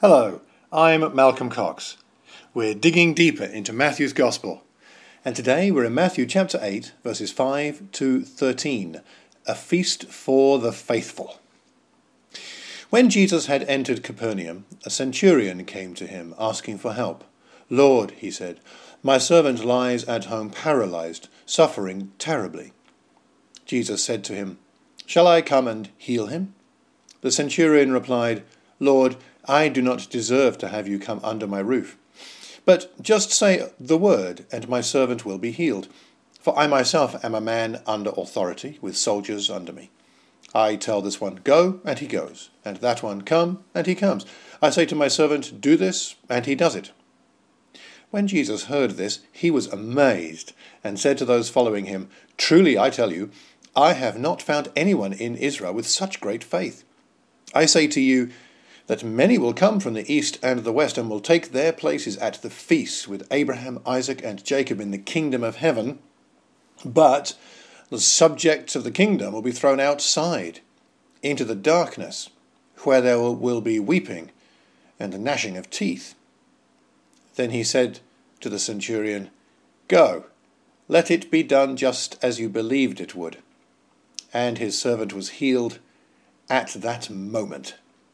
Hello, I'm Malcolm Cox. We're digging deeper into Matthew's Gospel, and today we're in Matthew chapter 8, verses 5 to 13, a feast for the faithful. When Jesus had entered Capernaum, a centurion came to him, asking for help. "Lord," he said, "my servant lies at home paralyzed, suffering terribly." Jesus said to him, "Shall I come and heal him?" The centurion replied, "Lord, I do not deserve to have you come under my roof. But just say the word, and my servant will be healed. For I myself am a man under authority, with soldiers under me. I tell this one, 'Go,' and he goes, and that one, 'Come,' and he comes. I say to my servant, 'Do this,' and he does it." When Jesus heard this, he was amazed, and said to those following him, "Truly I tell you, I have not found anyone in Israel with such great faith. I say to you that many will come from the east and the west and will take their places at the feast with Abraham, Isaac, and Jacob in the kingdom of heaven, but the subjects of the kingdom will be thrown outside into the darkness, where there will be weeping and gnashing of teeth." Then he said to the centurion, "Go, let it be done just as you believed it would." And his servant was healed at that moment.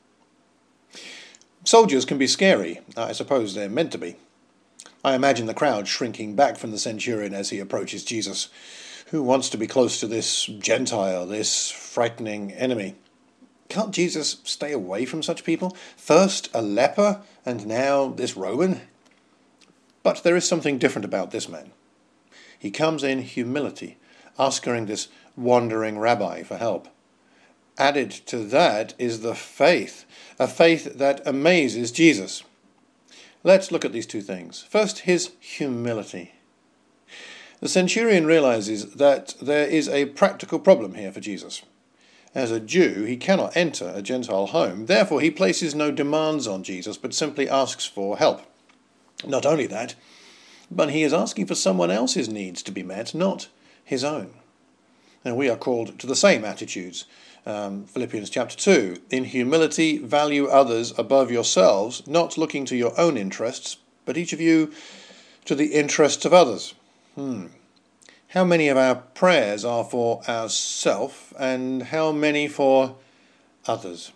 Soldiers can be scary. I suppose they're meant to be. I imagine the crowd shrinking back from the centurion as he approaches Jesus. Who wants to be close to this Gentile, this frightening enemy? Can't Jesus stay away from such people? First a leper, and now this Roman? But there is something different about this man. He comes in humility, asking this wandering rabbi for help. Added to that is the faith, a faith that amazes Jesus. Let's look at these two things. First, his humility. The centurion realizes that there is a practical problem here for Jesus. As a Jew, he cannot enter a Gentile home. Therefore, he places no demands on Jesus, but simply asks for help. Not only that, but he is asking for someone else's needs to be met, not his own. And we are called to the same attitudes. Philippians chapter 2, "In humility value others above yourselves, not looking to your own interests, but each of you to the interests of others." How many of our prayers are for ourselves, and how many for others?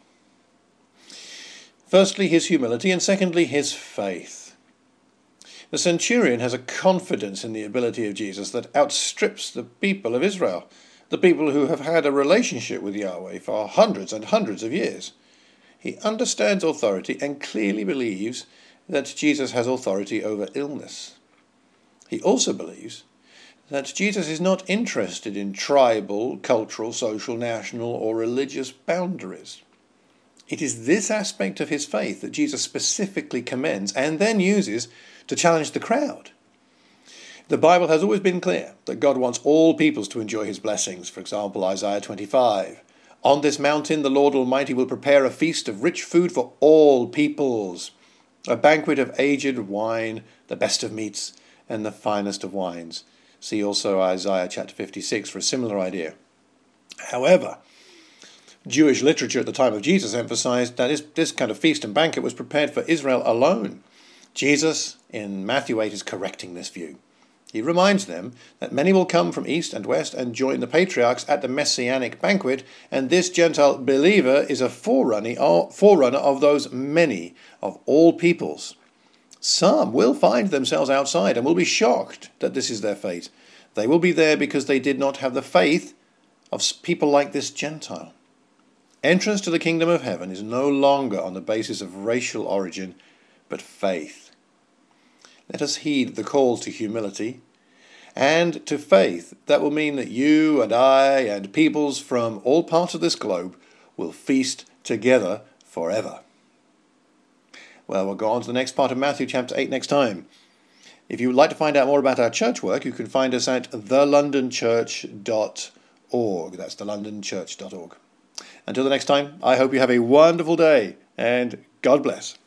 Firstly, his humility, and secondly, his faith. The centurion has a confidence in the ability of Jesus that outstrips the people of Israel, the people who have had a relationship with Yahweh for hundreds and hundreds of years. He understands authority and clearly believes that Jesus has authority over illness. He also believes that Jesus is not interested in tribal, cultural, social, national, or religious boundaries. It is this aspect of his faith that Jesus specifically commends and then uses to challenge the crowd. The Bible has always been clear that God wants all peoples to enjoy his blessings. For example, Isaiah 25. "On this mountain the Lord Almighty will prepare a feast of rich food for all peoples, a banquet of aged wine, the best of meats, and the finest of wines." See also Isaiah chapter 56 for a similar idea. However, Jewish literature at the time of Jesus emphasized that this kind of feast and banquet was prepared for Israel alone. Jesus, in Matthew 8, is correcting this view. He reminds them that many will come from east and west and join the patriarchs at the messianic banquet, and this Gentile believer is a forerunner of those many, of all peoples. Some will find themselves outside and will be shocked that this is their fate. They will be there because they did not have the faith of people like this Gentile. Entrance to the kingdom of heaven is no longer on the basis of racial origin, but faith. Let us heed the call to humility and to faith. That will mean that you and I and peoples from all parts of this globe will feast together forever. Well, we'll go on to the next part of Matthew chapter 8 next time. If you would like to find out more about our church work, you can find us at thelondonchurch.org. That's thelondonchurch.org. Until the next time, I hope you have a wonderful day, and God bless.